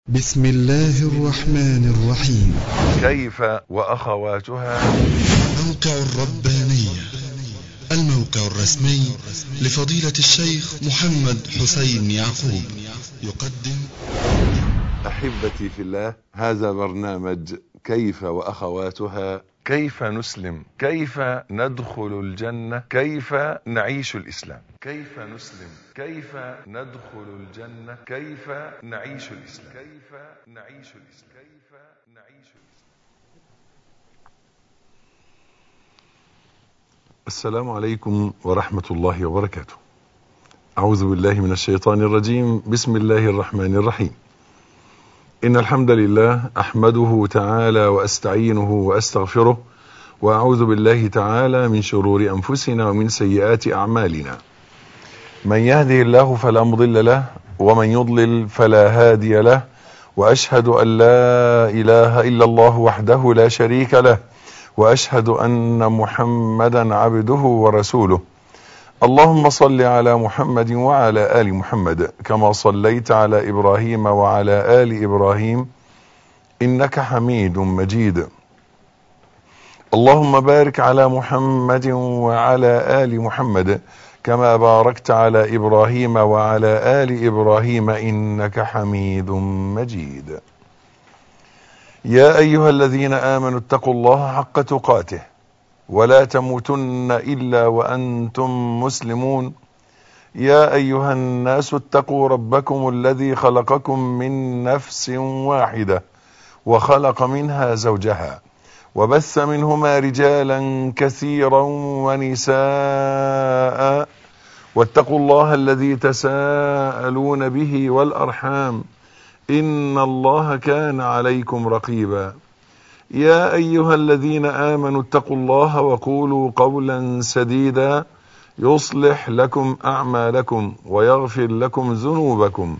بسم الله الرحمن الرحيم. كيف وأخواتها. موقع الربانية، الموقع الرسمي لفضيلة الشيخ محمد حسين يعقوب، يقدم. أحبتي في الله، هذا برنامج كيف وأخواتها. كيف نسلم، كيف ندخل الجنة، كيف نعيش الإسلام. كيف نسلم، كيف ندخل الجنة، كيف نعيش الإسلام. كيف نعيش الإسلام. كيف نعيش الإسلام. السلام عليكم ورحمة الله وبركاته. أعوذ بالله من الشيطان الرجيم. بسم الله الرحمن الرحيم. إن الحمد لله أحمده تعالى وأستعينه وأستغفره، وأعوذ بالله تعالى من شرور أنفسنا ومن سيئات أعمالنا. من يهده الله فلا مضل له، ومن يضلل فلا هادي له، وأشهد أن لا إله إلا الله وحده لا شريك له، وأشهد أن محمدا عبده ورسوله. اللهم صل على محمد وعلى آل محمد كما صليت على إبراهيم وعلى آل إبراهيم إنك حميد مجيد. اللهم بارك على محمد وعلى آل محمد كما باركت على إبراهيم وعلى آل إبراهيم إنك حميد مجيد. يا أيها الذين آمنوا اتقوا الله حق تقاته ولا تموتن إلا وأنتم مسلمون. يا أيها الناس اتقوا ربكم الذي خلقكم من نفس واحدة وخلق منها زوجها وبث منهما رجالا كثيرا ونساء، واتقوا الله الذي تساءلون به والأرحام إن الله كان عليكم رقيبا. يا أيها الذين آمنوا اتقوا الله وقولوا قولا سديدا يصلح لكم أعمالكم ويغفر لكم ذنوبكم،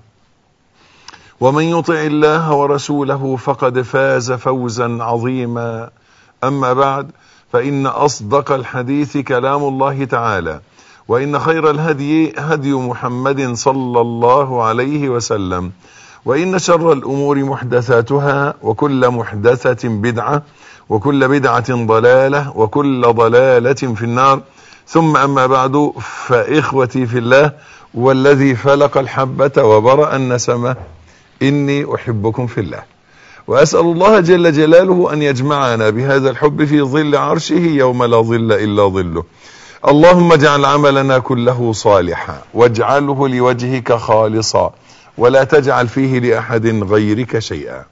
ومن يطع الله ورسوله فقد فاز فوزا عظيما. أما بعد، فإن أصدق الحديث كلام الله تعالى، وإن خير الهدي هدي محمد صلى الله عليه وسلم، وإن شر الأمور محدثاتها، وكل محدثة بدعة، وكل بدعة ضلالة، وكل ضلالة في النار. ثم أما بعد، فإخوتي في الله والذي فلق الحبة وبرأ النسمة، إني أحبكم في الله، وأسأل الله جل جلاله أن يجمعنا بهذا الحب في ظل عرشه يوم لا ظل إلا ظله. اللهم اجعل عملنا كله صالحا، واجعله لوجهك خالصا، ولا تجعل فيه لأحد غيرك شيئا.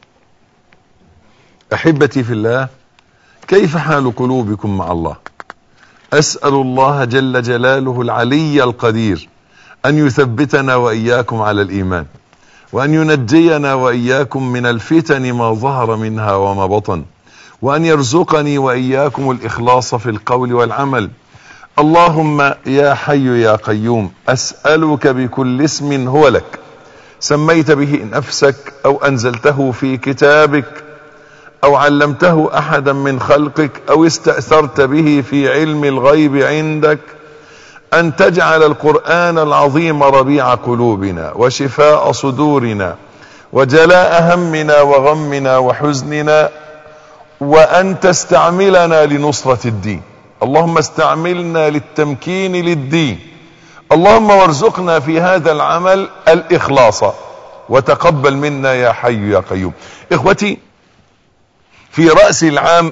أحبتي في الله، كيف حال قلوبكم مع الله؟ أسأل الله جل جلاله العلي القدير أن يثبتنا وإياكم على الإيمان، وأن ينجينا وإياكم من الفتن ما ظهر منها وما بطن، وأن يرزقني وإياكم الإخلاص في القول والعمل. اللهم يا حي يا قيوم، أسألك بكل اسم هو لك سميت به نفسك، أو أنزلته في كتابك، أو علمته أحدا من خلقك، أو استأثرت به في علم الغيب عندك، أن تجعل القرآن العظيم ربيع قلوبنا وشفاء صدورنا وجلاء همنا وغمنا وحزننا، وأن تستعملنا لنصرة الدين. اللهم استعملنا للتمكين للدين. اللهم وارزقنا في هذا العمل الإخلاص، وتقبل منا يا حي يا قيوم. إخوتي، في رأس العام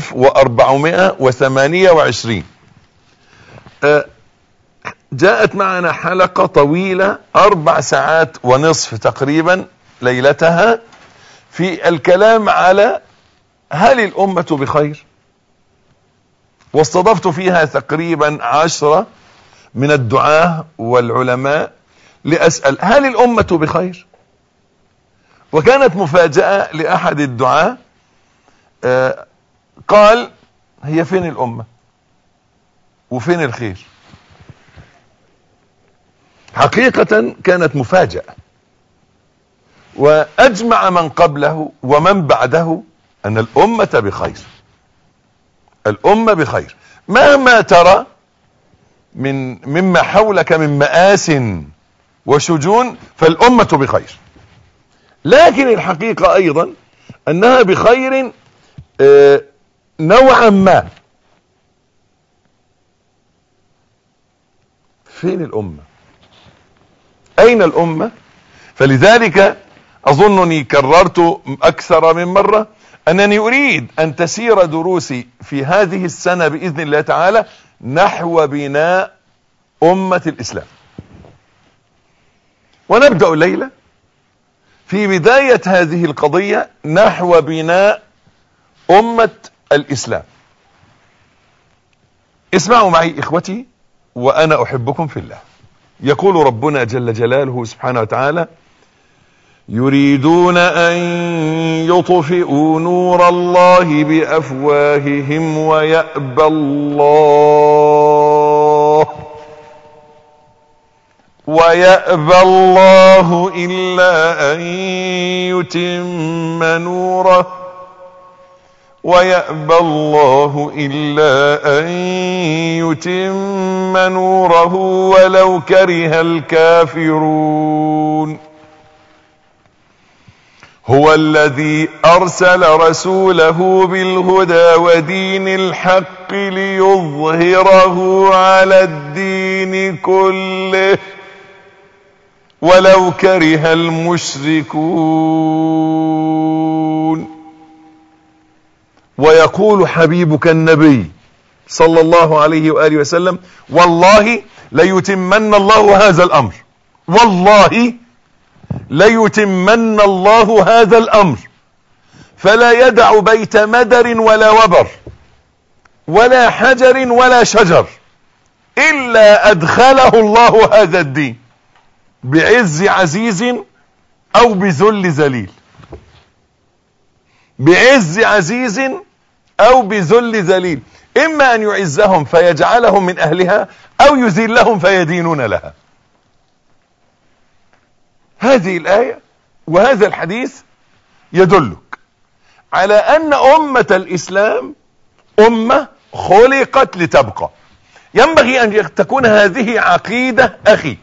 1428 جاءت معنا حلقة طويلة 4 ساعات ونصف تقريبا ليلتها، في الكلام على هل الأمة بخير، واستضفت فيها تقريبا 10 من الدعاة والعلماء لأسأل هل الأمة بخير. وكانت مفاجأة لأحد الدعاة، قال: هي فين الأمة وفين الخير؟ حقيقة كانت مفاجأة، وأجمع من قبله ومن بعده أن الأمة بخير. الأمة بخير مهما ترى مما حولك من مآس وشجون، فالأمة بخير. لكن الحقيقة ايضا انها بخير نوعا ما. فين الامة؟ اين الامة؟ فلذلك اظنني كررت اكثر من مرة انني اريد ان تسير دروسي في هذه السنة باذن الله تعالى نحو بناء امة الاسلام. ونبدأ الليلة في بداية هذه القضية نحو بناء امة الاسلام. اسمعوا معي اخوتي وانا احبكم في الله. يقول ربنا جل جلاله سبحانه وتعالى: يريدون ان يطفئوا نور الله بافواههم ويأبى الله الا ان يتم نوره ولو كره الكافرون. هو الذي أرسل رسوله بالهدى ودين الحق ليظهره على الدين كله ولو كره المشركون. ويقول حبيبك النبي صلى الله عليه وآله وسلم: والله ليتمن الله هذا الأمر، والله ليتمن الله هذا الأمر فلا يدع بيت مدر ولا وبر ولا حجر ولا شجر إلا أدخله الله هذا الدين بعز عزيز أو بذل ذليل. بعز عزيز أو بذل ذليل، إما أن يعزهم فيجعلهم من أهلها أو يذلهم فيدينون لها. هذه الآية وهذا الحديث يدلك على أن أمة الإسلام أمة خلقت لتبقى. ينبغي أن تكون هذه عقيدة أخي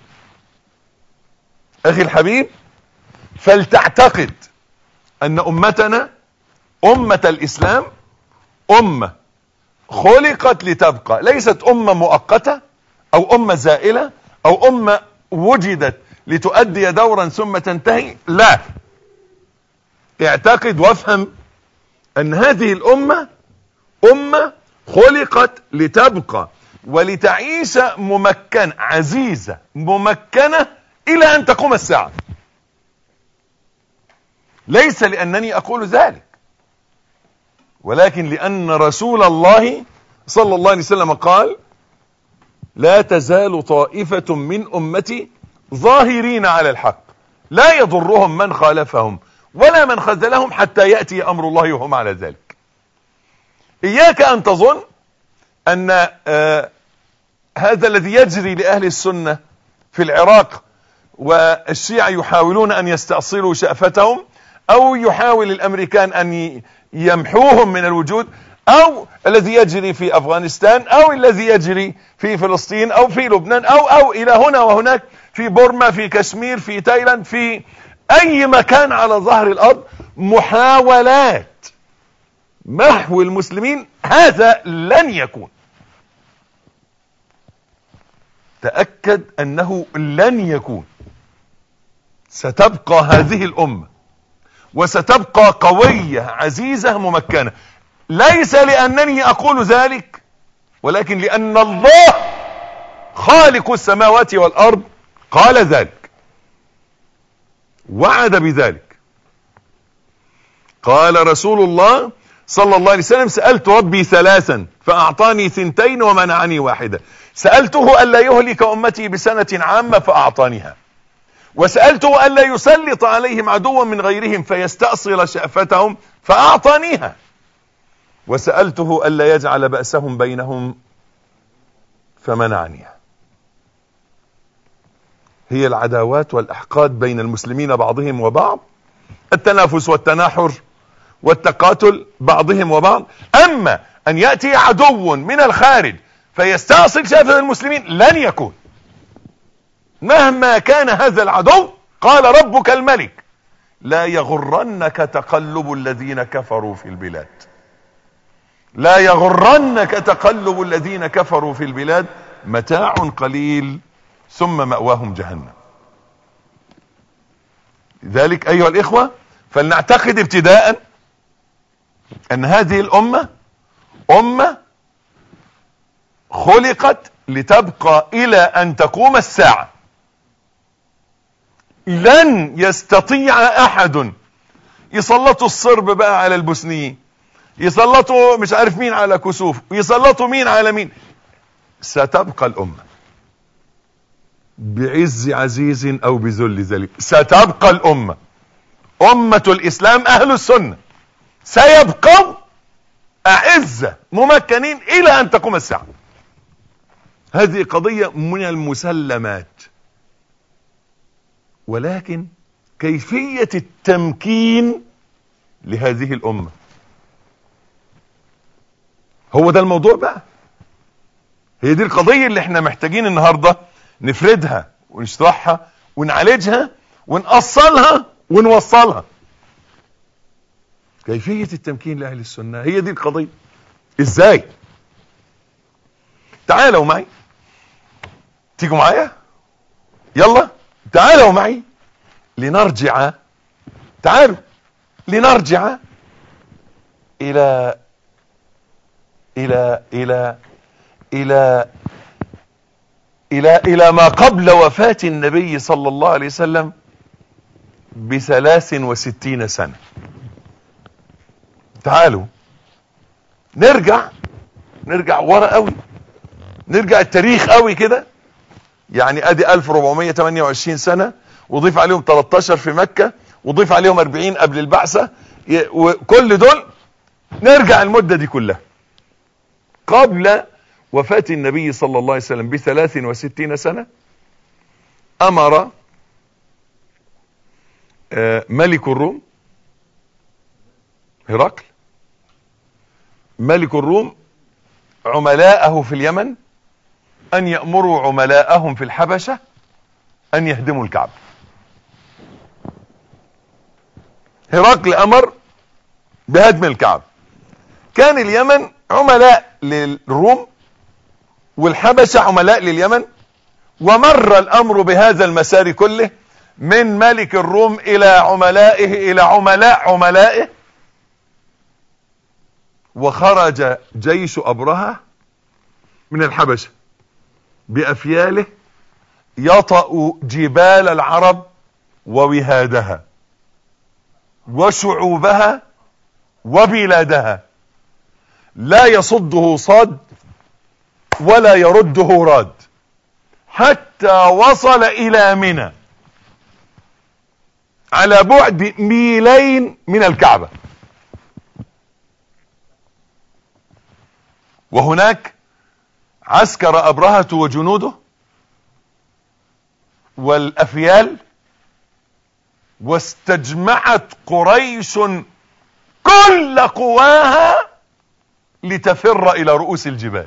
الحبيب، فلتعتقد أن أمتنا أمة الإسلام أمة خلقت لتبقى، ليست أمة مؤقتة أو أمة زائلة أو أمة وجدت لتؤدي دورا ثم تنتهي. لا، اعتقد وافهم أن هذه الأمة أمة خلقت لتبقى ولتعيش ممكنة عزيزة ممكنة إلى أن تقوم الساعة. ليس لأنني أقول ذلك، ولكن لأن رسول الله صلى الله عليه وسلم قال: لا تزال طائفة من أمتي ظاهرين على الحق لا يضرهم من خالفهم ولا من خذلهم حتى يأتي أمر الله وهم على ذلك. إياك أن تظن أن هذا الذي يجري لأهل السنة في العراق والشيعة يحاولون أن يستأصلوا شأفتهم، أو يحاول الأمريكان أن يمحوهم من الوجود، أو الذي يجري في أفغانستان، أو الذي يجري في فلسطين أو في لبنان أو إلى هنا وهناك، في بورما، في كشمير، في تايلاند، في أي مكان على ظهر الأرض، محاولات محو المسلمين. هذا لن يكون. تأكد أنه لن يكون. ستبقى هذه الأمة وستبقى قوية عزيزة ممكنة، ليس لأنني أقول ذلك، ولكن لأن الله خالق السماوات والأرض قال ذلك، وعد بذلك. قال رسول الله صلى الله عليه وسلم: سألت ربي ثلاثا فأعطاني 2 ومنعني 1. سألته ألا يهلك أمتي بسنة عامة فأعطانيها، وسألته ألا يسلط عليهم عدوا من غيرهم فيستأصل شأفتهم فأعطانيها، وسألته ألا يجعل بأسهم بينهم فمنعنيها. هي العداوات والأحقاد بين المسلمين بعضهم وبعض، التنافس والتناحر والتقاتل بعضهم وبعض. أما أن يأتي عدو من الخارج فيستأصل شأفة المسلمين لن يكون، مهما كان هذا العدو. قال ربك الملك لا يغرنك تقلب الذين كفروا في البلاد. لا يغرنك تقلب الذين كفروا في البلاد، متاع قليل ثم مأواهم جهنم. لذلك أيها الإخوة، فلنعتقد ابتداء أن هذه الأمة أمة خلقت لتبقى إلى أن تقوم الساعة. لن يستطيع أحد يسلطوا الصرب بقى على البوسنيين، يسلطوا مش عارف مين على كسوف، يسلطوا مين على مين. ستبقى الأمة بعز عزيز أو بذل ذليل. ستبقى الأمة، أمة الإسلام أهل السنة سيبقوا أعزة ممكنين إلى أن تقوم الساعة. هذه قضية من المسلمات. ولكن كيفية التمكين لهذه الأمة، هو ده الموضوع بقى. هي دي القضية اللي احنا محتاجين النهاردة نفردها ونشرحها ونعالجها ونأصلها ونوصلها. كيفية التمكين لأهل السنة، هي دي القضية. ازاي؟ تعالوا معي، تيجوا معايا، يلا تعالوا معي لنرجع، تعالوا لنرجع إلى إلى إلى إلى إلى إلى ما قبل وفاة النبي صلى الله عليه وسلم ب63 سنة. تعالوا نرجع ورا قوي، نرجع التاريخ قوي كده. يعني ادي 1428 سنة، وضيف عليهم 13 في مكة، وضيف عليهم 40 قبل البعثة، وكل دول نرجع المدة دي كلها قبل وفاة النبي صلى الله عليه وسلم ب63 سنة. امر ملك الروم هرقل، ملك الروم، عملاءه في اليمن ان يأمروا عملاءهم في الحبشة ان يهدموا الكعبة. هرقل امر بهدم الكعبة. كان اليمن عملاء للروم والحبشة عملاء لليمن، ومر الامر بهذا المسار كله من ملك الروم الى عملائه الى عملائه، وخرج جيش أبرهة من الحبشة بأفياله يطأ جبال العرب ووهادها وشعوبها وبلادها، لا يصده صاد ولا يرده راد، حتى وصل إلى منى على بعد 2 ميل من الكعبة. وهناك عسكر أبرهة وجنوده والأفيال، واستجمعت قريش كل قواها لتفر إلى رؤوس الجبال.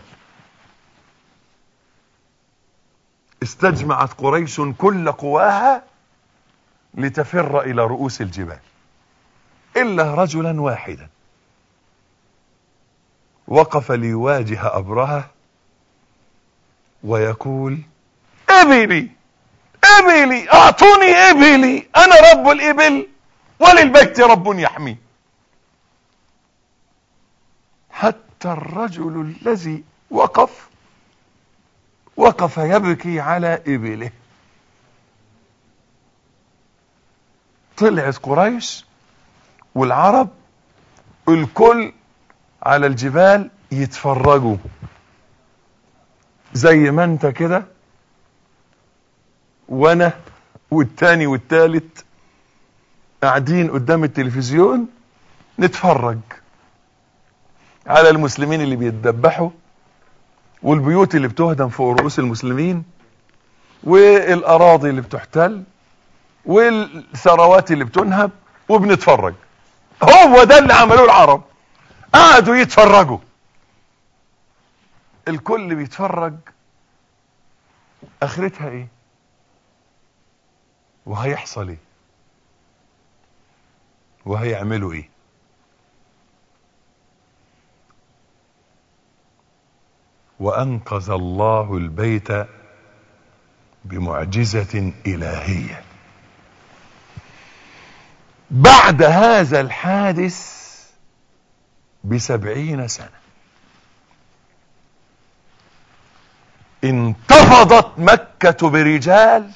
استجمعت قريش كل قواها لتفر إلى رؤوس الجبال، إلا رجلا واحدا وقف ليواجه أبرهة ويقول: إبلي إبلي، أعطوني إبلي، أنا رب الإبل وللبيت رب يحمي. حتى الرجل الذي وقف يبكي على إبله. طلعت قريش والعرب الكل على الجبال يتفرجوا، زي ما انت كده وانا والتاني والتالت قاعدين قدام التلفزيون نتفرج على المسلمين اللي بيتذبحوا، والبيوت اللي بتهدم فوق رؤوس المسلمين، والاراضي اللي بتحتل، والثروات اللي بتنهب، وبنتفرج. هو ده اللي عملوه العرب، قعدوا يتفرجوا، الكل بيتفرج. اخرتها ايه وهيحصل ايه؟ وهيعملوا ايه؟ وانقذ الله البيت بمعجزة الهية. بعد هذا الحادث ب70 سنة انتفضت مكة برجال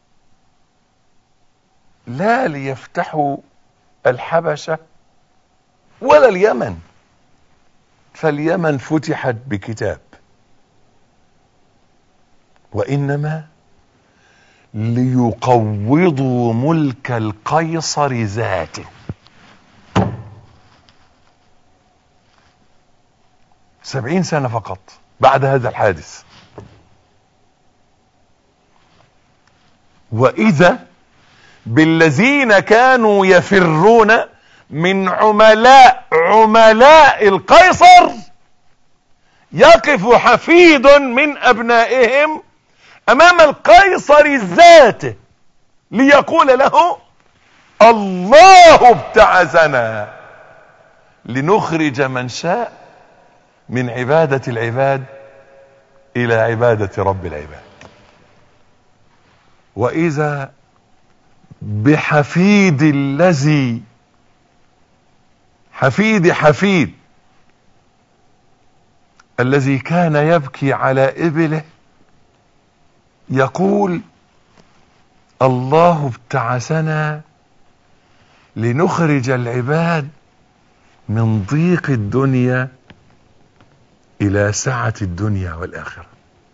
لا ليفتحوا الحبشة ولا اليمن، فاليمن فتحت بكتاب، وإنما ليقوضوا ملك القيصر ذاته. 70 سنة فقط بعد هذا الحادث. وإذا بالذين كانوا يفرون من عملاء القيصر يقف حفيد من أبنائهم أمام القيصر ذاته ليقول له: الله ابتعثنا لنخرج من شاء من عبادة العباد إلى عبادة رب العباد. وإذا بحفيد الذي حفيد الذي كان يبكي على إبله يقول: الله ابتعثنا لنخرج العباد من ضيق الدنيا إلى سعة الدنيا والآخرة.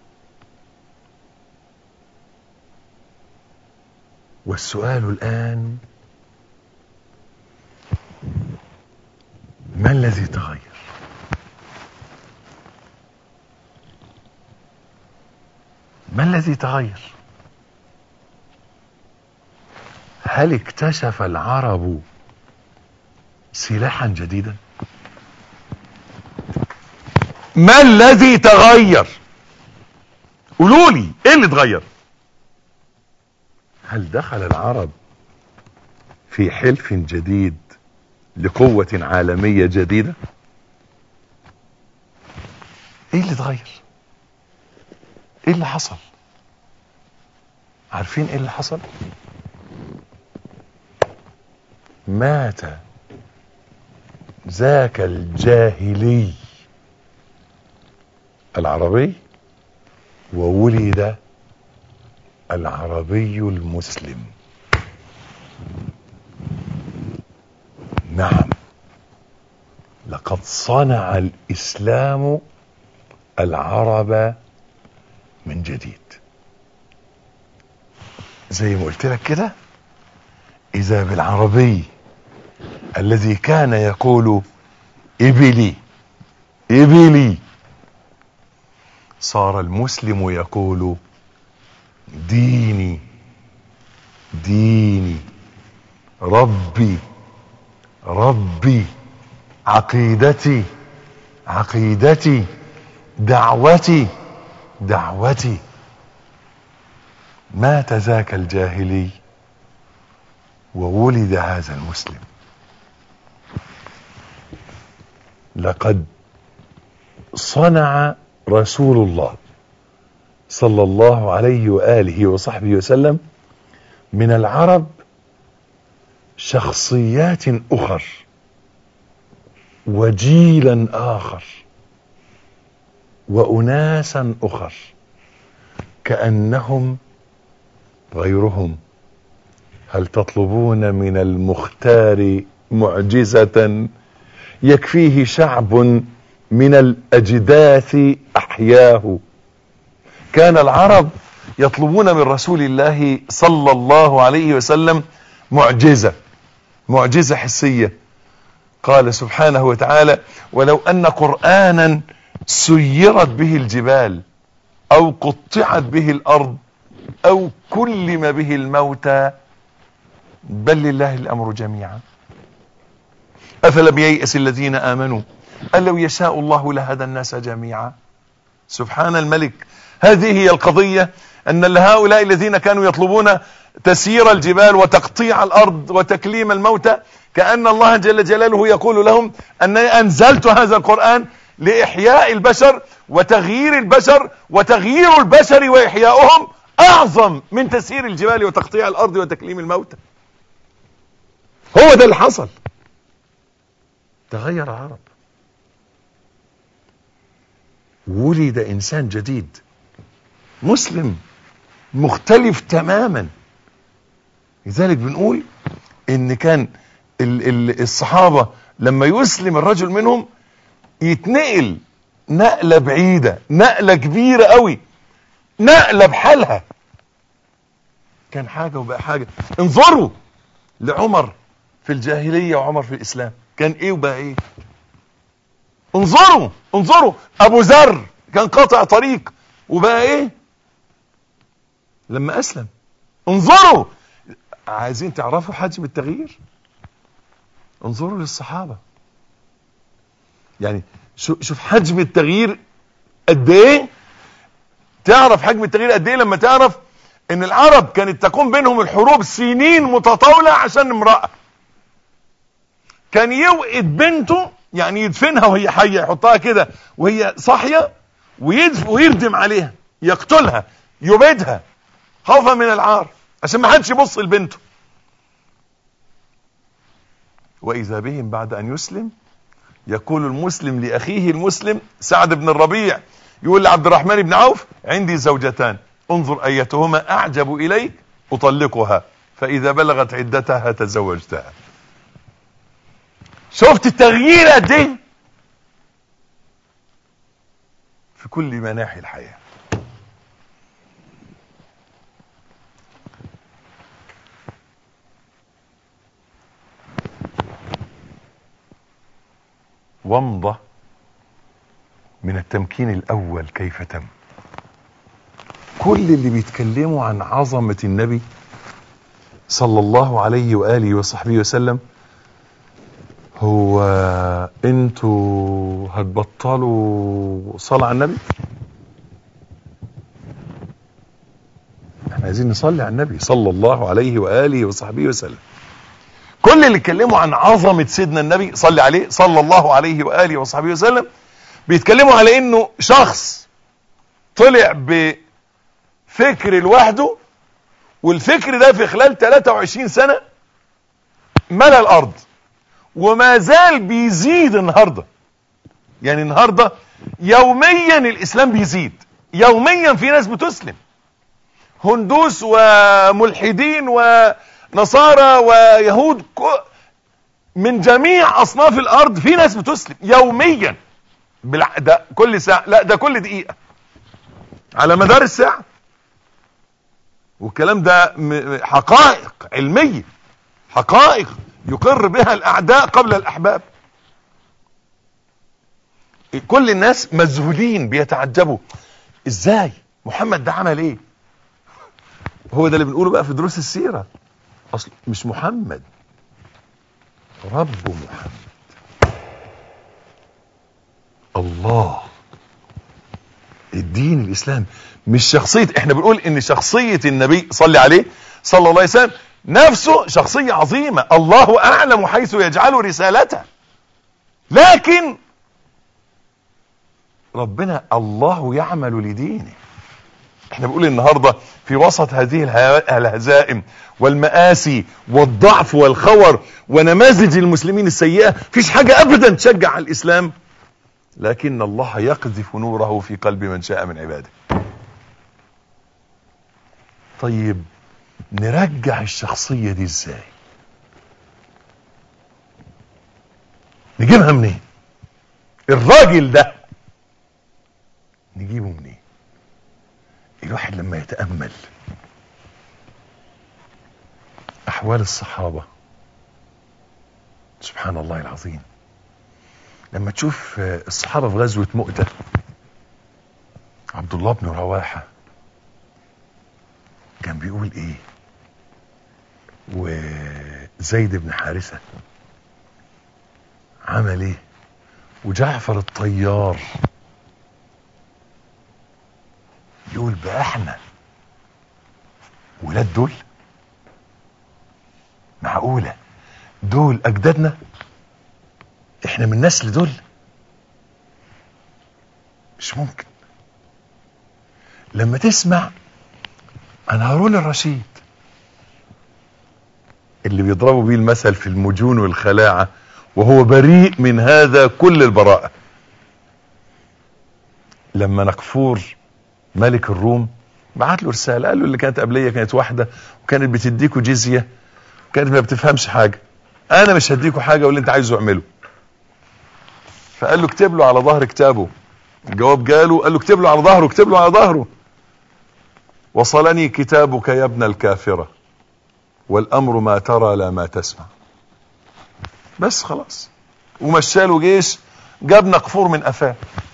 والسؤال الآن: ما الذي تغير؟ ما الذي تغير؟ هل اكتشف العرب سلاحا جديدا؟ ما الذي تغير؟ قولوا لي ايه اللي اتغير؟ هل دخل العرب في حلف جديد لقوة عالمية جديدة؟ ايه اللي اتغير؟ ايه اللي حصل؟ عارفين ايه اللي حصل؟ مات ذاك الجاهلي العربي وولد العربي المسلم. نعم، لقد صنع الإسلام العرب من جديد. زي ما قلت لك كده، إذا بالعربي الذي كان يقول إبلي إبلي صار المسلم يقول ديني ديني، ربي ربي، عقيدتي عقيدتي، دعوتي دعوتي. مات ذاك الجاهلي وولد هذا المسلم. لقد صنع رسول الله صلى الله عليه وآله وصحبه وسلم من العرب شخصيات أخر وجيلا آخر وأناسا أخر كأنهم غيرهم. هل تطلبون من المختار معجزة يكفيه شعب من الأجداث أحياه؟ كان العرب يطلبون من رسول الله صلى الله عليه وسلم معجزة حسية. قال سبحانه وتعالى: ولو أن قرآنا سيرت به الجبال أو قطعت به الأرض أو كلم به الموتى بل لله الأمر جميعا أفلم ييأس الذين آمنوا أن لو يشاء الله لهدى الناس جميعا. سبحان الملك. هذه هي القضية، أن هؤلاء الذين كانوا يطلبون تسيير الجبال وتقطيع الأرض وتكليم الموتى، كأن الله جل جلاله يقول لهم أنني أنزلت هذا القرآن لإحياء البشر وتغيير البشر، وتغيير البشر وإحياؤهم أعظم من تسيير الجبال وتقطيع الأرض وتكليم الموتى. هو ده اللي حصل. تغير العرب، ولد إنسان جديد مسلم مختلف تماما. لذلك بنقول إن كان الصحابة لما يسلم الرجل منهم يتنقل نقلة بعيدة، نقلة كبيرة قوي، نقلة بحالها. كان حاجة وبقى حاجة. انظروا لعمر في الجاهلية وعمر في الإسلام، كان ايه وبقى ايه. انظروا ابو ذر كان قاطع طريق وبقى ايه لما اسلم. انظروا، عايزين تعرفوا حجم التغيير؟ انظروا للصحابة. يعني شوف حجم التغيير قد ايه. تعرف حجم التغيير قد ايه لما تعرف ان العرب كانت تقوم بينهم الحروب سنين متطاولة عشان امرأة. كان يوقد بنته، يعني يدفنها وهي حية، يحطها كده وهي صاحية ويردم عليها، يقتلها، يبيدها خوفا من العار عشان ما حدش يبص لبنته. وإذا بهم بعد أن يسلم يقول المسلم لأخيه المسلم، سعد بن الربيع يقول لعبد الرحمن بن عوف: عندي زوجتان، انظر أيتهما أعجب إليك أطلقها، فإذا بلغت عدتها تزوجتها. شفت التغيير قد ايه في كل مناحي الحياة. ومضة من التمكين الأول كيف تم. كل اللي بيتكلموا عن عظمة النبي صلى الله عليه وآله وصحبه وسلم، هو انتوا هتبطلوا صلاة على النبي؟ احنا عايزين نصلي على النبي صلى الله عليه وآله وصحبه وسلم. كل اللي اتكلموا عن عظمة سيدنا النبي صلى عليه صلى الله عليه وآله وصحبه وسلم بيتكلموا على انه شخص طلع بفكر لوحده، والفكر ده في خلال 23 سنة ملأ الارض، وما زال بيزيد النهاردة. يعني النهاردة يوميا الاسلام بيزيد، يوميا في ناس بتسلم، هندوس وملحدين ونصارى ويهود من جميع اصناف الارض، في ناس بتسلم يوميا. ده كل ساعة، لا ده كل دقيقة على مدار الساعة. والكلام ده حقائق علمية، حقائق يقر بها الاعداء قبل الاحباب. كل الناس مذهولين بيتعجبوا ازاي محمد ده عمل ايه. هو ده اللي بنقوله بقى في دروس السيرة. اصل مش محمد، رب محمد، الله، الدين الاسلام، مش شخصية. احنا بنقول ان شخصية النبي صلى عليه صلى الله عليه وسلم نفسه شخصية عظيمة، الله اعلم حيث يجعل رسالته، لكن ربنا الله يعمل لدينه. احنا بنقول النهاردة في وسط هذه الهزائم والمآسي والضعف والخور ونماذج المسلمين السيئة، فيش حاجة ابدا تشجع على الاسلام، لكن الله يقذف نوره في قلب من شاء من عباده. طيب نرجع الشخصية دي ازاي؟ نجيبها منين؟ الراجل ده نجيبه منين؟ الواحد لما يتأمل احوال الصحابة، سبحان الله العظيم، لما تشوف الصحابة في غزوة مؤتة، عبد الله بن رواحة كان بيقول ايه، وزيد بن حارثة عمل ايه، وجعفر الطيار يقول بقى احنا ولاد دول. معقولة دول اجدادنا؟ احنا من نسل دول؟ مش ممكن. لما تسمع عن هارون الرشيد اللي بيضربوا بيه المثل في المجون والخلاعة، وهو بريء من هذا كل البراءة، لما نقفور ملك الروم بعت له رسالة، قال له اللي كانت قبلية كانت واحدة وكانت بتديكوا جزية، كانت ما بتفهمش حاجة، انا مش هديكوا حاجة واللي انت عايزه اعمله. فقال له اكتب له على ظهر كتابه. الجواب جاله، قال له اكتب له على ظهره، اكتب له على ظهره: وصلني كتابك يا ابن الكافرة، والامر ما ترى لا ما تسمع. بس خلاص. ومشاله جيش، جاب نقفور من قفاه،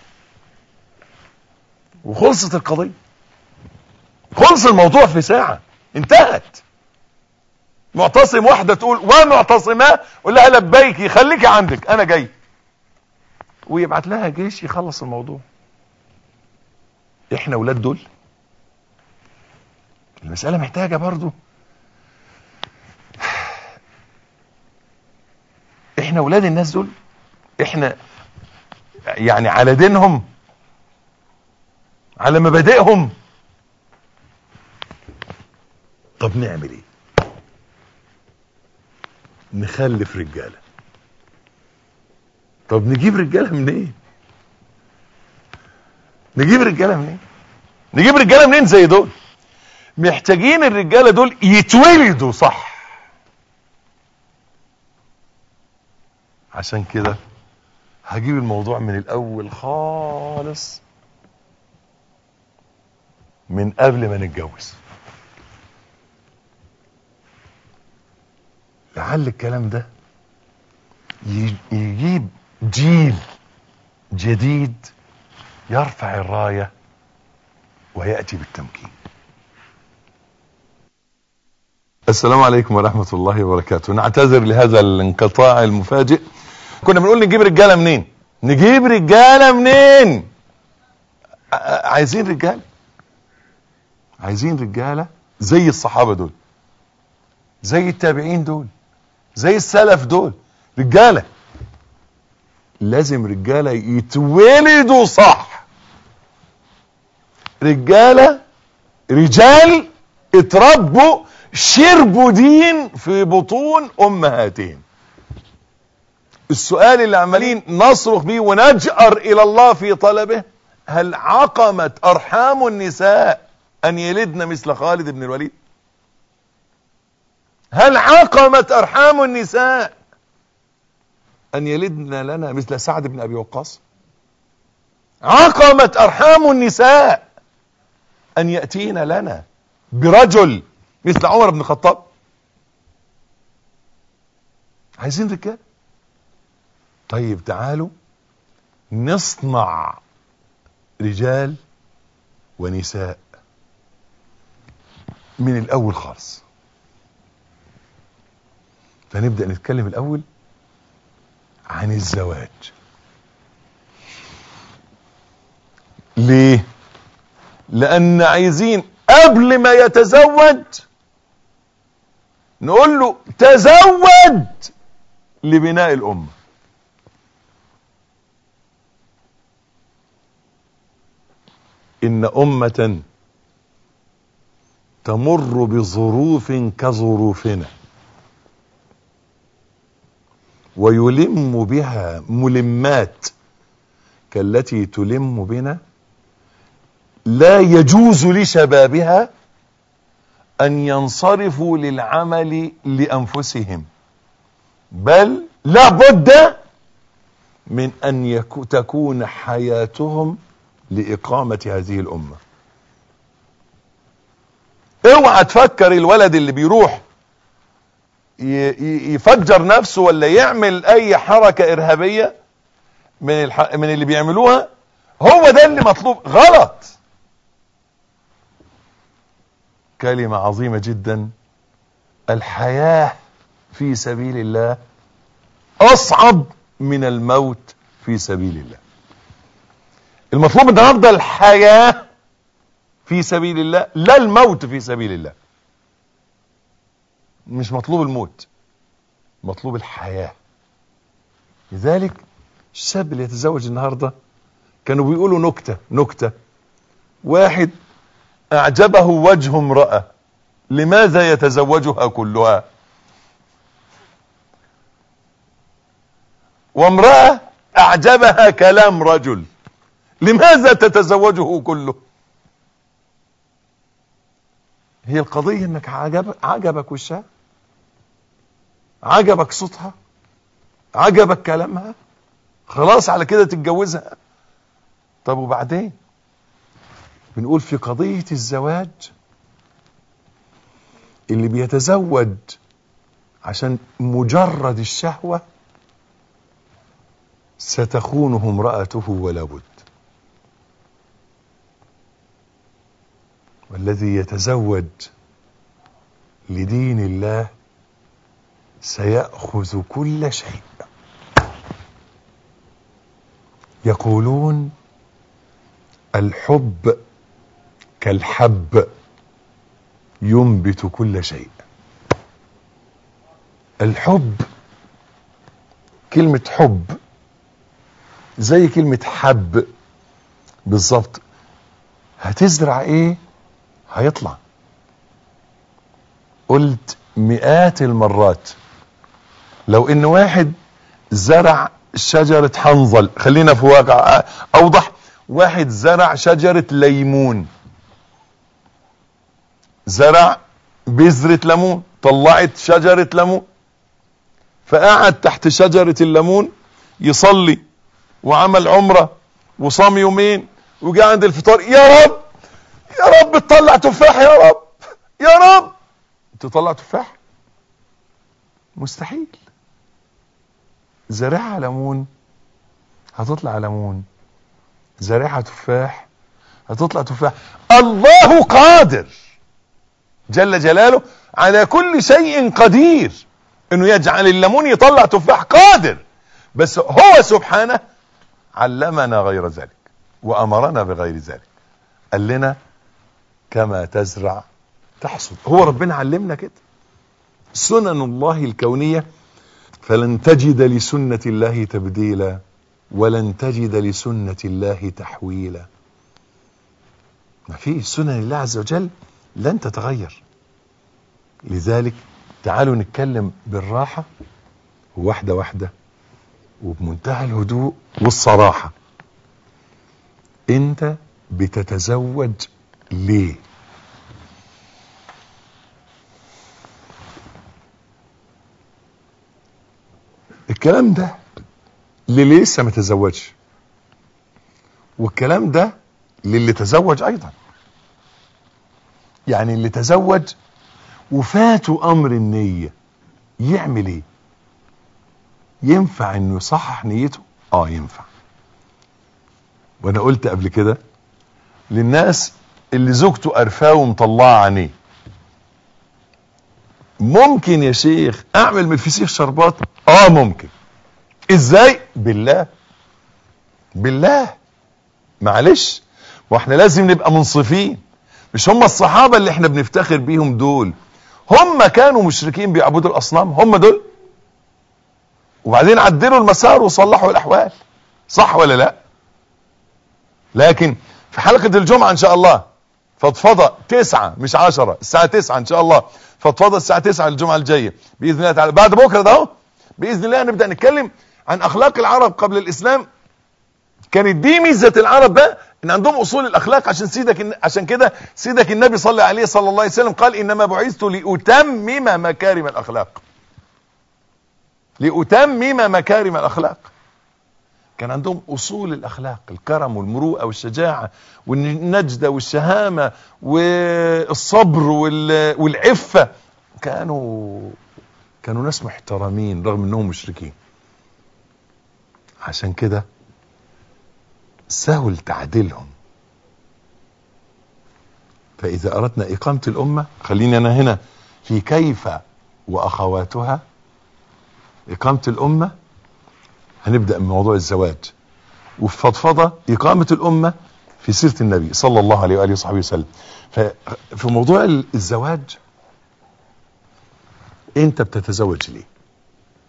وخلصت القضية. خلص الموضوع في ساعة، انتهت. معتصم واحدة تقول ومعتصمة، قول لها لبيك، يخليكي عندك انا جاي، ويبعت لها جيش يخلص الموضوع. احنا ولاد دول؟ المسألة محتاجة برضو، احنا ولاد الناس دول؟ احنا يعني على دينهم، على مبادئهم؟ طب نعمل ايه؟ نخلف رجالة. طب نجيب رجالة منين؟ نجيب رجالة منين؟ نجيب رجالة منين زي دول؟ محتاجين الرجالة دول يتولدوا صح. عشان كده هجيب الموضوع من الاول خالص، من قبل ما نتجوز. لعل الكلام ده يجيب جيل جديد يرفع الراية ويأتي بالتمكين. السلام عليكم ورحمة الله وبركاته. نعتذر لهذا الانقطاع المفاجئ. كنا بنقول نجيب رجالة منين؟ نجيب رجالة منين؟ عايزين رجالة، عايزين رجالة زي الصحابة دول، زي التابعين دول، زي السلف دول. رجالة، لازم رجالة يتولدوا صح. رجالة، رجال اتربوا، شربوا دين في بطون امهاتهم. السؤال اللي عمالين نصرخ بيه ونجأر الى الله في طلبه: هل عقمت ارحام النساء ان يلدن مثل خالد بن الوليد؟ هل عقمت ارحام النساء ان يلدن لنا مثل سعد بن ابي وقاص؟ عقمت ارحام النساء ان يأتين لنا برجل مثل عمر بن الخطاب؟ عايزين رجال. طيب تعالوا نصنع رجال ونساء من الاول خالص. فنبدأ نتكلم الاول عن الزواج. ليه؟ لان عايزين قبل ما يتزوج نقول له تزوج لبناء الامة. ان امة تمر بظروف كظروفنا ويلم بها ملمات كالتي تلم بنا، لا يجوز لشبابها ان ينصرفوا للعمل لانفسهم، بل لا بد من ان تكون حياتهم لاقامة هذه الامة. اوعى تفكر الولد اللي بيروح يفجر نفسه ولا يعمل اي حركة ارهابية من اللي بيعملوها هو ده اللي مطلوب. غلط. كلمة عظيمة جدا: الحياة في سبيل الله اصعب من الموت في سبيل الله. المطلوب النهارده الحياة في سبيل الله، لا الموت في سبيل الله. مش مطلوب الموت، مطلوب الحياة. لذلك الشاب اللي يتزوج النهاردة كانوا بيقولوا نكتة واحد أعجبه وجه امرأة لماذا يتزوجها كلها؟ وامرأة أعجبها كلام رجل لماذا تتزوجه كله؟ هي القضية انك عجبك وشها، عجبك صوتها، عجبك كلامها، خلاص على كده تتجوزها. طب وبعدين؟ بنقول في قضية الزواج اللي بيتزوج عشان مجرد الشهوة ستخونه امرأته ولا بد. والذي يتزوج لدين الله سيأخذ كل شيء. يقولون الحب كالحب ينبت كل شيء. الحب، كلمة حب زي كلمة حب بالظبط. هتزرع ايه هيطلع. قلت مئات المرات لو ان واحد زرع شجرة حنظل، خلينا في واقع اوضح، واحد زرع شجرة ليمون، زرع بذرة ليمون طلعت شجرة ليمون، فقعد تحت شجرة الليمون يصلي وعمل عمرة وصام يومين وجاء عند الفطار، يا رب يا رب تطلع تفاح، يا رب يا رب تطلع تفاح، مستحيل. زرعها ليمون هتطلع ليمون، زرعها تفاح هتطلع تفاح. الله قادر جل جلاله على كل شيء قدير، انه يجعل الليمون يطلع تفاح، قادر. بس هو سبحانه علمنا غير ذلك وامرنا بغير ذلك، قال لنا كما تزرع تحصد. هو ربنا علمنا كده، سنن الله الكونية. فلن تجد لسنة الله تبديلا ولن تجد لسنة الله تحويلا. ما في سنن الله عز وجل لن تتغير. لذلك تعالوا نتكلم بالراحة واحدة واحدة وبمنتهى الهدوء والصراحة. انت بتتزوج ليه؟ الكلام ده للي لسه ما تزوجش، والكلام ده للي تزوج ايضا. يعني اللي تزوج وفاته امر النية يعمل ايه؟ ينفع انه يصحح نيته؟ ينفع. وانا قلت قبل كده للناس اللي زوجته قرفاه ومطلعه عينيه، ممكن يا شيخ اعمل من الفسيخ شربات؟ ممكن. ازاي؟ بالله معلش، واحنا لازم نبقى منصفين. مش هم الصحابة اللي احنا بنفتخر بيهم دول هم كانوا مشركين بيعبدوا الاصنام؟ هم دول، وبعدين عدلوا المسار وصلحوا الاحوال، صح ولا لا؟ لكن في حلقة الجمعة ان شاء الله فضفضة 9 مش 10، الساعة 9 ان شاء الله، فضفضة الساعة 9 الجمعة الجاية بإذن الله تعالى، بعد بكرة ده اهو بإذن الله نبدأ نتكلم عن اخلاق العرب قبل الاسلام. كانت دي ميزة العرب بقى، ان عندهم اصول الاخلاق. عشان كده سيدك النبي صلى الله عليه وسلم قال انما بعثت لأتمم مكارم الاخلاق. لأتمم مكارم الاخلاق. كان عندهم اصول الاخلاق، الكرم والمروءة والشجاعة والنجدة والشهامة والصبر والعفة. كانوا ناس محترمين رغم انهم مشركين. عشان كده سهل تعديلهم. فإذا أردنا إقامة الأمة، خليني أنا هنا في كيف وأخواتها إقامة الأمة، هنبدأ من موضوع الزواج، وفي فضفضة إقامة الأمة في سيرة النبي صلى الله عليه وآله وصحبه وسلم. ففي موضوع الزواج، أنت بتتزوج ليه؟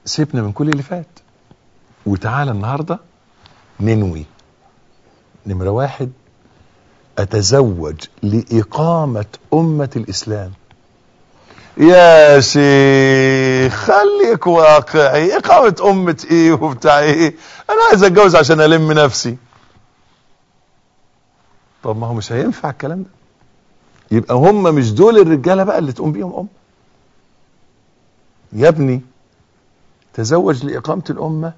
سيبنا من كل اللي فات وتعالى النهاردة ننوي. نمرة 1، أتزوج لإقامة أمة الإسلام. يا شيخ خليك واقعي، إقامة أمة إيه وبتاع إيه؟ أنا عايز أتجوز عشان ألم نفسي. طب ما هو مش هينفع الكلام ده. يبقى هم مش دول الرجالة بقى اللي تقوم بيهم يا ابني تزوج لإقامة الأمة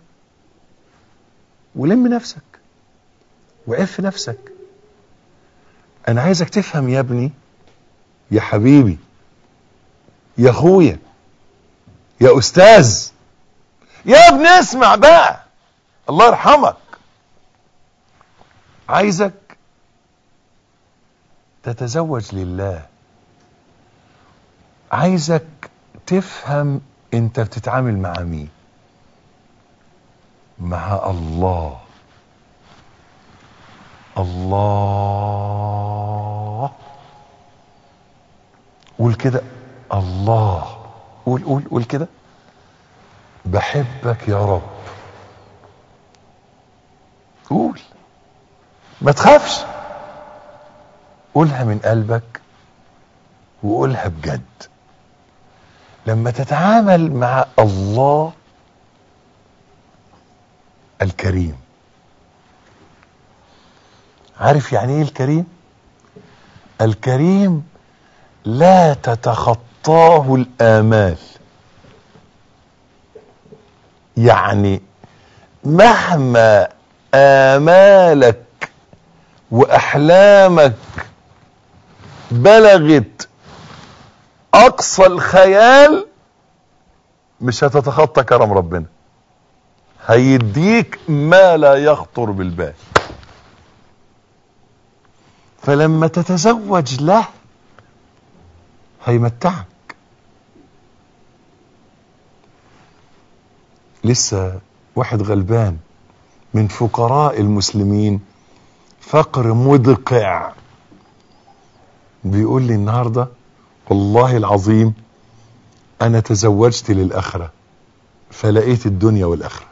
ولم نفسك وعف نفسك. أنا عايزك تفهم يا ابني، يا حبيبي، يا أخويا، يا أستاذ، يا ابني اسمع بقى الله يرحمك. عايزك تتزوج لله. عايزك تفهم انت بتتعامل مع مين. مع الله. الله. قول كده الله. قول كده بحبك يا رب. قول، ما تخافش، قولها من قلبك وقولها بجد. لما تتعامل مع الله الكريم، عارف يعني ايه الكريم؟ الكريم لا تتخطاه الآمال. يعني مهما آمالك وأحلامك بلغت أقصى الخيال مش هتتخطى كرم ربنا. هيديك ما لا يخطر بالبال. فلما تتزوج له هيمتعك. لسه واحد غلبان من فقراء المسلمين، فقر مدقع، بيقول لي النهاردة والله العظيم انا تزوجت للآخرة فلقيت الدنيا والآخرة.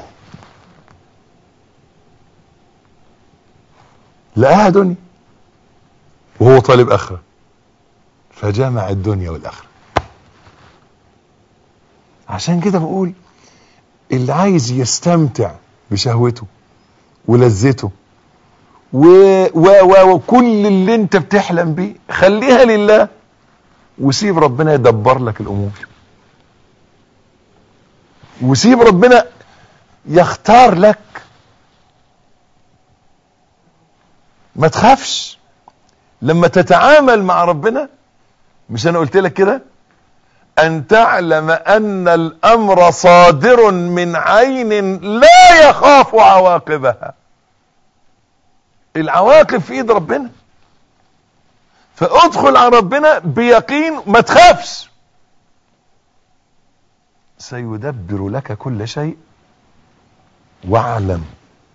لقاها دنيا وهو طالب آخرة فجمع الدنيا والآخرة. عشان كده بقول اللي عايز يستمتع بشهوته ولذته وكل اللي انت بتحلم بيه خليها لله وسيب ربنا يدبر لك الامور، وسيب ربنا يختار لك. ما تخافش لما تتعامل مع ربنا. مش انا قلت لك كده؟ ان تعلم ان الامر صادر من عين لا يخاف عواقبها. العواقب في ايد ربنا. فادخل على ربنا بيقين، ما تخافش. سيدبر لك كل شيء. واعلم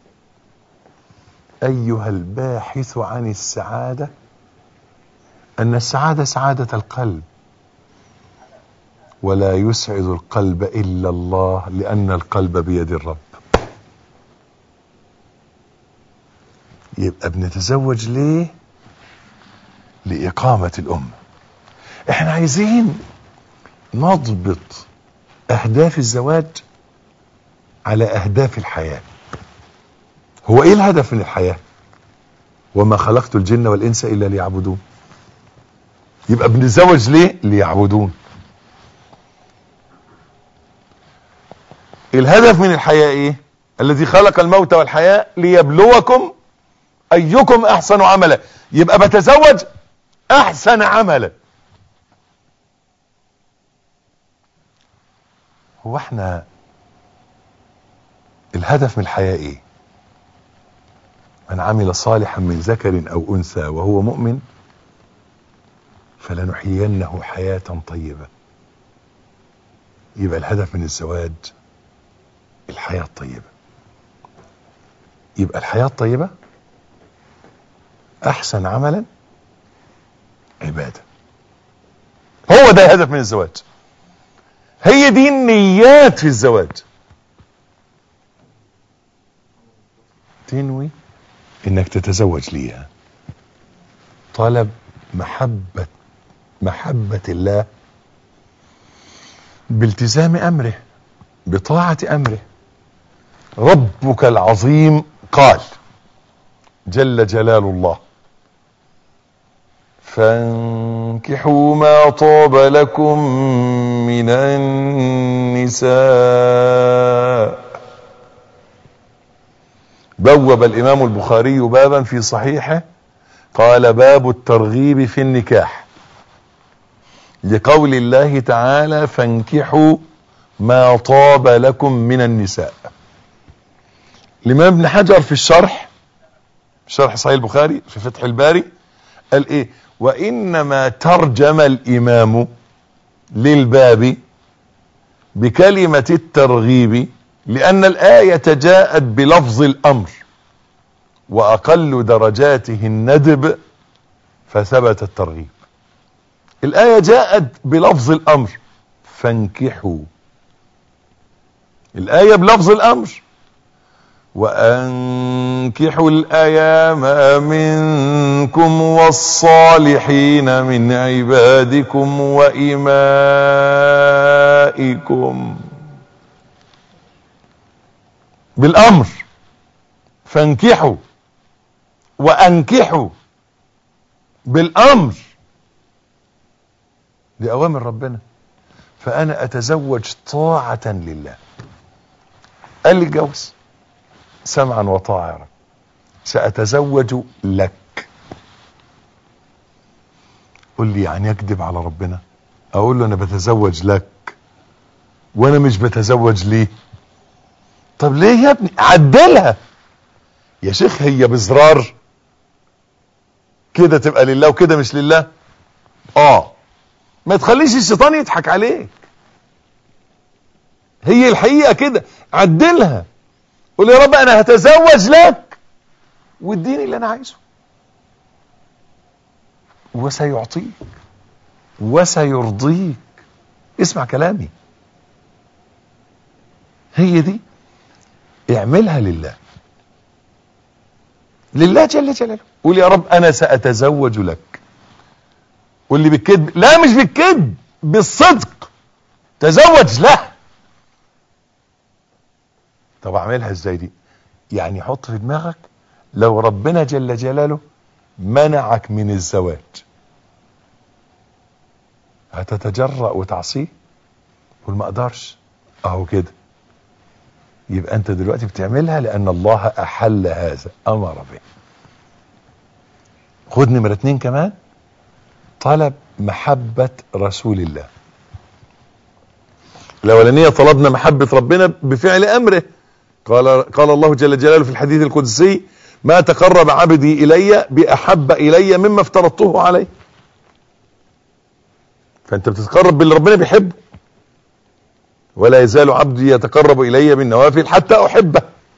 ايها الباحث عن السعادة ان السعادة سعادة القلب، ولا يسعد القلب الا الله لان القلب بيد الرب. يبقى بنتزوج ليه؟ لإقامة الأمة. احنا عايزين نضبط أهداف الزواج على أهداف الحياة. هو إيه الهدف من الحياة؟ وما خلقت الجن والإنس إلا ليعبدون. يبقى بنتزوج ليه؟ ليعبدون. الهدف من الحياة إيه؟ الذي خلق الموت والحياة ليبلوكم أيكم أحسن عملا. يبقى بتزوج أحسن عملا. هو احنا الهدف من الحياة ايه؟ من عمل صالحا من ذكر او انثى وهو مؤمن فلنحيينه حياة طيبة. يبقى الهدف من الزواج الحياة الطيبة. يبقى الحياة الطيبة احسن عملا عبادة. هو ده الهدف من الزواج. هي دي النيات في الزواج. تنوي انك تتزوج ليها، طلب محبة الله بالتزام امره، بطاعة امره. ربك العظيم قال جل جلال الله: فانكحوا ما طاب لكم من النساء. بوب الامام البخاري بابا في صحيحه قال: باب الترغيب في النكاح، لقول الله تعالى: فانكحوا ما طاب لكم من النساء. الامام ابن حجر في شرح صحيح البخاري في فتح الباري قال ايه: وانما ترجم الامام للباب بكلمة الترغيب لان الآية جاءت بلفظ الامر، واقل درجاته الندب، فثبت الترغيب. الآية جاءت بلفظ الامر، فانكحوا، الآية بلفظ الامر، وأنكحوا الأيام منكم والصالحين من عبادكم وإمائكم، بالأمر. فانكحوا وأنكحوا بالأمر، دي أوامر ربنا. فأنا أتزوج طاعة لله. قال لي اتجوز، سمعا وطاعة يا رب، سأتزوج لك. قل لي يعني اكذب على ربنا؟ اقول له انا بتزوج لك وانا مش بتزوج ليه؟ طب ليه يا ابني؟ عدلها يا شيخ، هي بزرار كده تبقى لله وكده مش لله. ما تخليش الشيطان يضحك عليك، هي الحقيقة كده. عدلها، قول يا رب انا هتزوج لك واديني اللي انا عايزه، وسيعطيك وسيرضيك. اسمع كلامي، هي دي. اعملها لله، لله جل جلاله. قول يا رب انا سأتزوج لك. قول لي بالكذب؟ لا مش بالكذب، بالصدق. تزوج له. طب اعملها ازاي دي؟ يعني حط في دماغك لو ربنا جل جلاله منعك من الزواج، هتتجرأ وتعصيه؟ قول ما اقدرش. اهو كده، يبقى انت دلوقتي بتعملها لان الله احل هذا، امر به. خد نمرة 2 كمان، طلب محبة رسول الله. الاولانية طلبنا محبة ربنا بفعل امره. قال الله جل جلاله في الحديث القدسي: ما تقرب عبدي الي باحب الي مما افترضته عليه. فانت بتتقرب باللي ربنا بيحبه. ولا يزال عبدي يتقرب الي بالنوافل حتى احبه.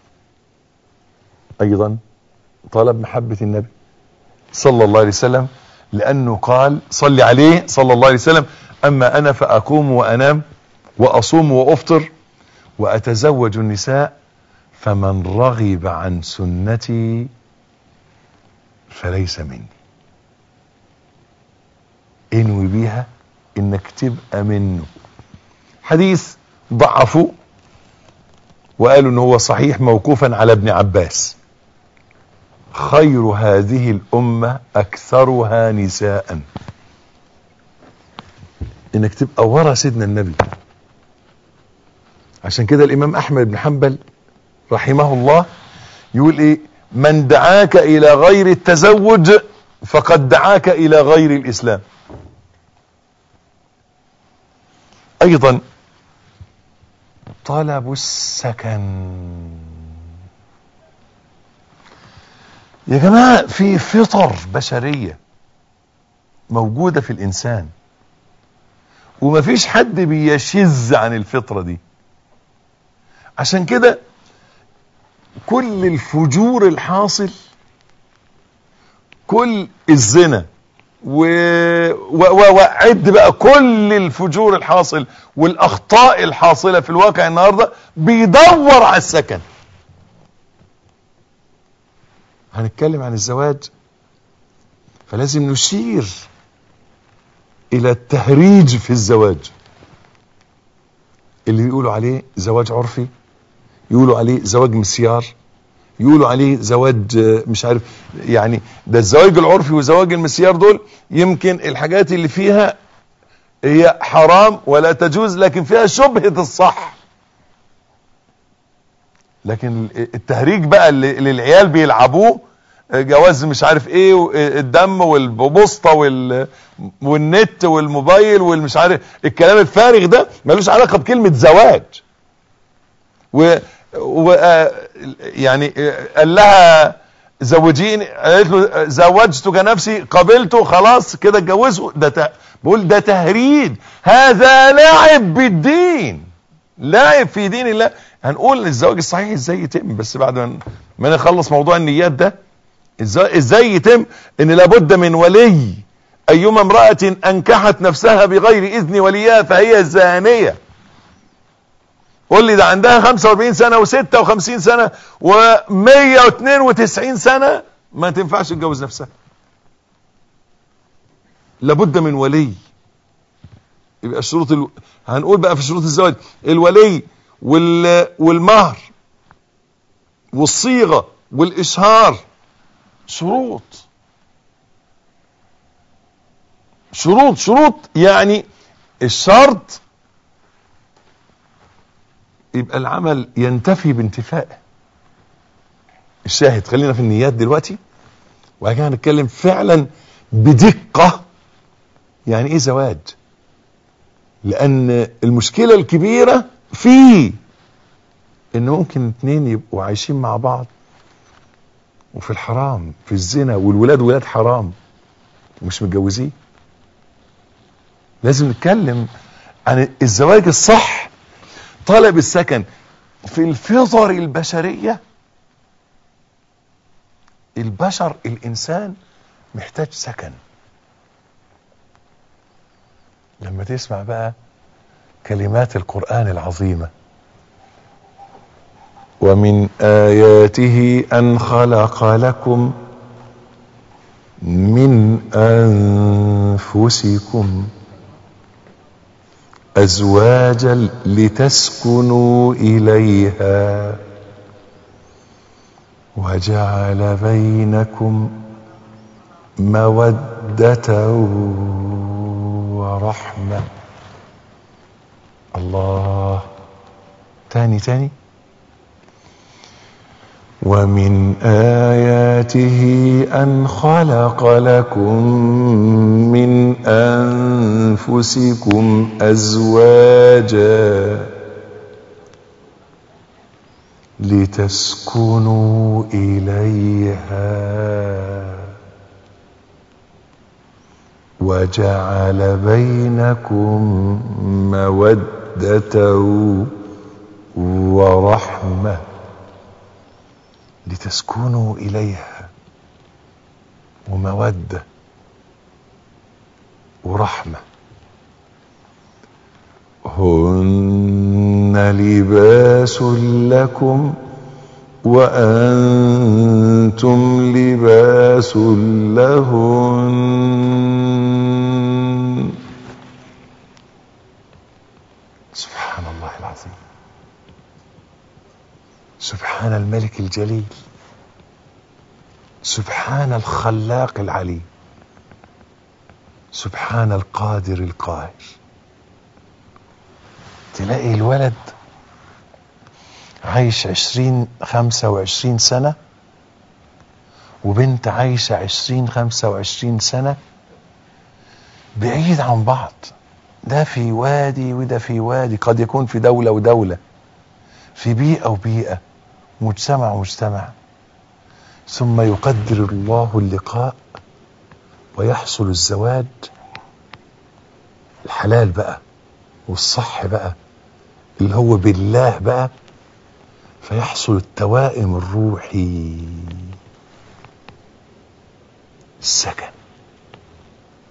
ايضا طلب محبة النبي صلى الله عليه وسلم، لانه قال صلي عليه صلى الله عليه وسلم: اما انا فاقوم وانام واصوم وافطر واتزوج النساء، فمن رغب عن سنتي فليس مني. انوي بيها انك تبقى منه. حديث ضعفوا وقالوا ان هو صحيح موقوفا على ابن عباس: خير هذه الامة اكثرها نساء. انك تبقى ورا سيدنا النبي. عشان كده الامام احمد بن حنبل رحمه الله يقول ايه: من دعاك الى غير التزوج فقد دعاك الى غير الاسلام. ايضا طلب السكن. يا جماعة في فطر بشرية موجودة في الانسان، ومفيش حد بيشذ عن الفطرة دي. عشان كده كل الفجور الحاصل، كل الزنا وعد بقى كل الفجور الحاصل والاخطاء الحاصلة في الواقع النهاردة، بيدور على السكن. هنتكلم عن الزواج، فلازم نشير الى التهريج في الزواج اللي يقولوا عليه زواج عرفي، يقولوا عليه زواج مسيار، يقولوا عليه زواج مش عارف. يعني ده الزواج العرفي وزواج المسيار دول يمكن الحاجات اللي فيها هي حرام ولا تجوز، لكن فيها شبهة الصح. لكن التهريج بقى اللي العيال بيلعبوه، جواز مش عارف ايه، الدم والبوسطة والنت والموبايل والمش عارف، الكلام الفارغ ده ملوش علاقة بكلمة زواج. يعني قال لها زوجيني، قالت له زوجتك نفسي، قبلته خلاص كده اتجوزه. بقول ده تهريج، هذا لعب بالدين، لعب في دين الله. هنقول الزواج الصحيح ازاي يتم، بس بعد ما نخلص موضوع النيات ده. ازاي يتم؟ ان لابد من ولي. ايما امرأة انكحت نفسها بغير اذن وليها فهي زانية. قول لي ده عندها 45 سنة و56 سنة و192 سنة ما تنفعش تتجوز نفسها. لابد من ولي. يبقى الشروط هنقول بقى في شروط الزواج: الولي والمهر والصيغة والإشهار. شروط يعني الشرط يبقى العمل ينتفي بانتفائه. الشاهد، خلينا في النيات دلوقتي، وبعد كده هنتكلم فعلا بدقة يعني ايه زواج. لان المشكلة الكبيرة فيه ان ممكن اتنين يبقوا عايشين مع بعض وفي الحرام، في الزنا، والولاد ولاد حرام ومش متجوزين. لازم نتكلم عن الزواج الصح. طلب السكن في الفطر البشرية. الإنسان محتاج سكن. لما تسمع بقى كلمات القرآن العظيمة: ومن آياته أن خلق لكم من أنفسكم أزواجا لتسكنوا إليها وجعل بينكم مودة ورحمة. الله. تاني. ومن آياته أن خلق لكم من أنفسكم أزواجا لتسكنوا إليها وجعل بينكم مودة ورحمة. لتسكنوا إليها ومودة ورحمة. هن لباس لكم وأنتم لباس لهن. سبحان الله العظيم. سبحان الملك الجليل. سبحان الخلاق العليم. سبحان القادر القاهر. تلاقي الولد عايش 25 سنة وبنت عايشة 25 سنة بعيد عن بعض. ده في وادي وده في وادي، قد يكون في دولة ودولة، في بيئة وبيئة، مجتمع ومجتمع، ثم يقدر الله اللقاء ويحصل الزواج الحلال بقى والصح بقى اللي هو بالله بقى، فيحصل التوائم الروحي. السكن.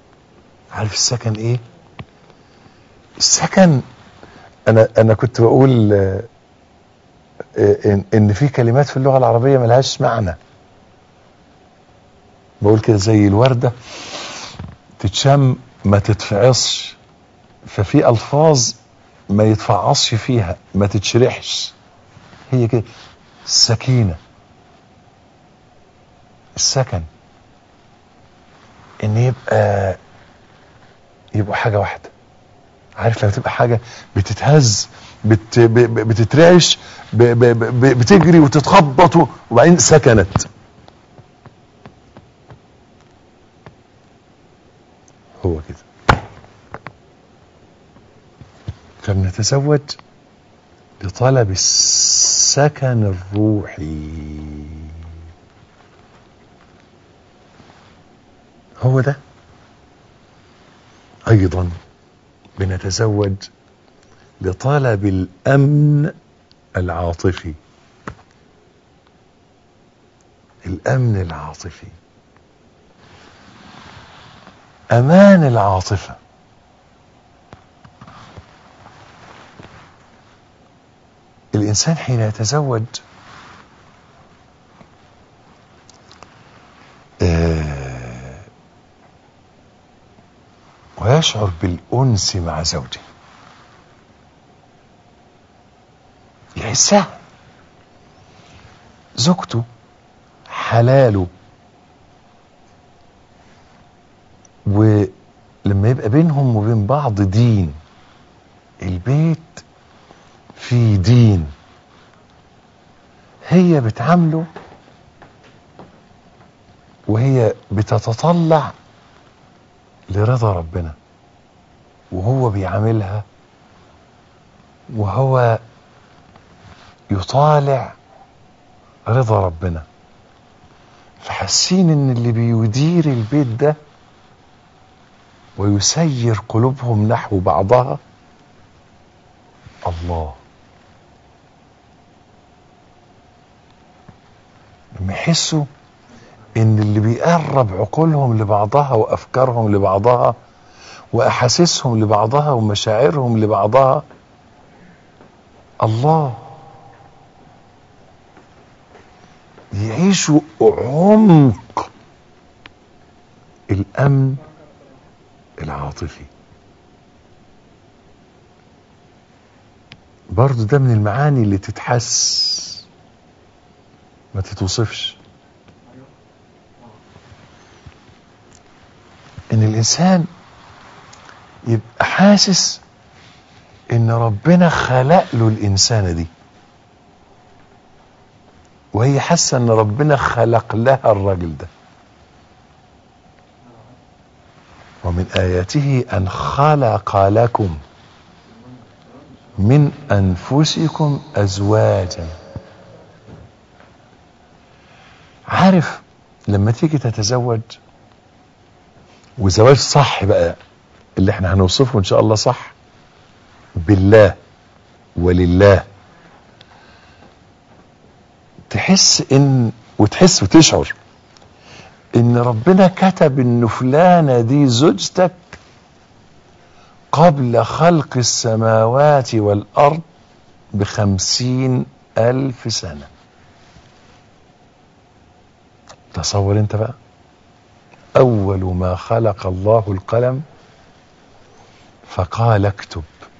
عارف السكن ايه؟ السكن انا كنت بقول ان في كلمات في اللغة العربية ملهاش معنى. بقول كده زي الوردة تتشم ما تتفعصش، ففي الفاظ ما يتفعصش فيها، ما تتشرحش. هي كده السكينة، السكن، ان يبقى حاجة واحدة. عارف لما تبقى حاجة بتتهز، بتترعش، بتجري وتتخبط وبعدين سكنت. هو كده. فبنتزوج لطلب السكن الروحي. هو ده. ايضا بنتزوج لطلب الامن العاطفي. الامن العاطفي، امان العاطفة. الانسان حين يتزوج ويشعر بالأنس مع زوجه، يحسها زوجته حلاله. ولما يبقى بينهم وبين بعض دين، البيت فيه دين، هي بتعامله وهي بتتطلع لرضا ربنا، وهو بيعاملها وهو يطالع رضا ربنا. فحاسين ان اللي بيدير البيت ده ويسير قلوبهم نحو بعضها الله. لما يحسوا ان اللي بيقرب عقولهم لبعضها وافكارهم لبعضها واحاسيسهم لبعضها ومشاعرهم لبعضها الله، يعيشوا عمق الامن العاطفي. برضو ده من المعاني اللي تتحس ما تتوصفش. ان الانسان يبقى حاسس ان ربنا خلق له الانسانة دي، وهي حاسة ان ربنا خلق لها الراجل ده. ومن آياته أن خلق لكم من أنفسكم أزواجا. عارف لما تيجي تتزوج، وزواج صح بقى اللي احنا هنوصفه ان شاء الله صح، بالله ولله، تحس ان وتحس وتشعر ان ربنا كتب ان فلانة دي زوجتك قبل خلق السماوات والارض ب50,000 سنة. تصور انت بقى، اول ما خلق الله القلم فقال اكتب،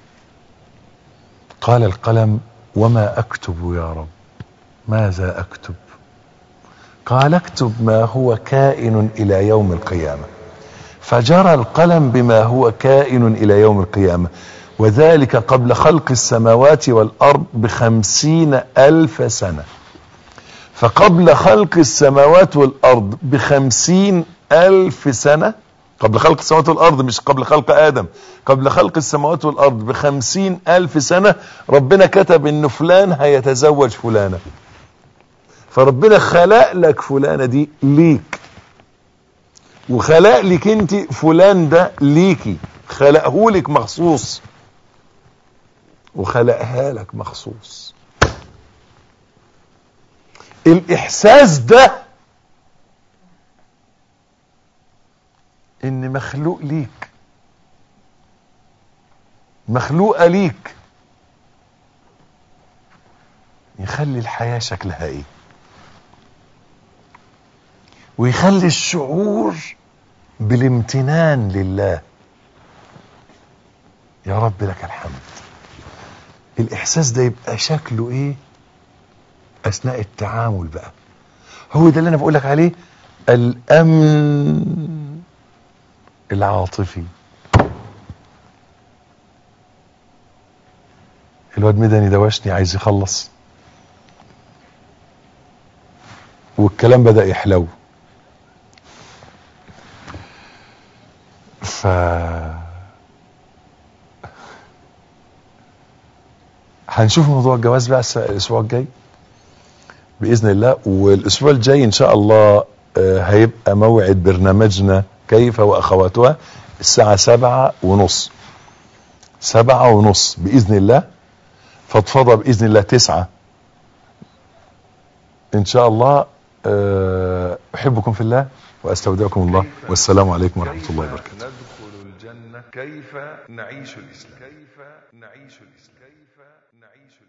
قال القلم وما اكتب يا رب، ماذا اكتب؟ قال اكتب ما هو كائن الى يوم القيامة. فجرى القلم بما هو كائن الى يوم القيامة، وذلك قبل خلق السماوات والارض ب50,000 سنة. فقبل خلق السماوات والارض ب50,000 سنة، قبل خلق السماوات والارض، مش قبل خلق ادم، قبل خلق السماوات والارض ب50,000 سنة ربنا كتب ان فلان هيتزوج فلانة. فربنا خلق لك فلانة دي ليك، وخلق لك انت فلان ده ليكي، خلقه لك مخصوص وخلقها لك مخصوص. الاحساس ده ان مخلوق ليك مخلوقة ليك يخلي الحياة شكلها ايه، ويخلي الشعور بالامتنان لله. يا رب لك الحمد. الاحساس ده يبقى شكله ايه اثناء التعامل بقى؟ هو ده اللي انا بقولك عليه، الامن العاطفي. الواد مدني دوشني، عايز يخلص، والكلام بدأ يحلو. هنشوف موضوع الجواز بقى الاسبوع الجاي باذن الله. والاسبوع الجاي ان شاء الله هيبقى موعد برنامجنا كيف واخواتها الساعة 7:30 باذن الله. فضفضة باذن الله 9 ان شاء الله. احبكم في الله واستودعكم الله، والسلام عليكم ورحمة الله وبركاته. ندخل الجنة، كيف نعيش الاسلام، كيف نعيش الاسلام، كيف نعيش